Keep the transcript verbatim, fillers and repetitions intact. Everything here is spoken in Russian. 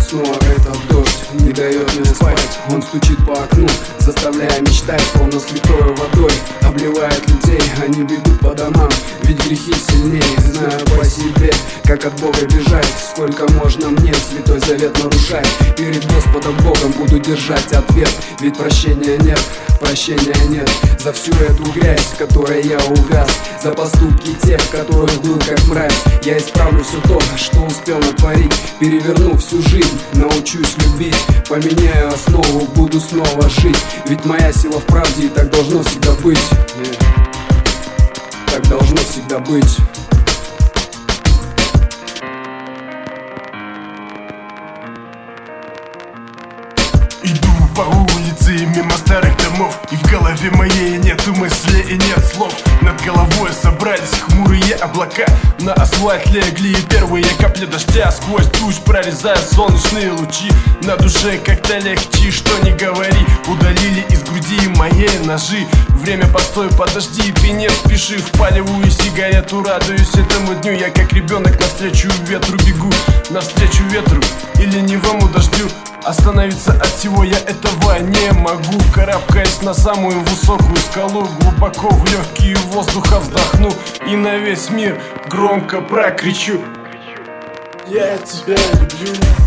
Снова этот дождь не дает мне спать. Он стучит по окну, заставляя мечтать, словно святой водой обливает людей. Они бегут по домам, ведь грехи сильнее. Знаю по себе, как от Бога бежать. Сколько можно мне святой завет нарушать? Перед Господом Богом буду держать ответ, ведь прощения нет, прощения нет за всю эту грязь, в которой я угас, за поступки тех, которых был как мразь. Я исправлю все то, что успел натворить, переверну всю жизнь, научусь любить, поменяю основу, буду снова жить. Ведь моя сила в правде, и так должно всегда быть. yeah. Так должно всегда быть. Иду по улице мимо старых домов, и в голове моей нету мыслей и нет слов. Над головой собрались хмурые облака, на асфальт легли первые капли дождя. Сквозь тучь прорезая солнечные лучи, на душе как-то легче, что не говори. Удалили из груди моей ножи. Время постой, подожди, ты не спеши. Впаливаю сигарету, радуюсь этому дню. Я как ребенок навстречу ветру бегу, навстречу ветру и ленивому дождю. Остановиться от всего я этого не могу. Карабкаясь на самую высокую скалу, глубоко в легкие воздуха вздохну и на весь мир громко прокричу: я тебя люблю.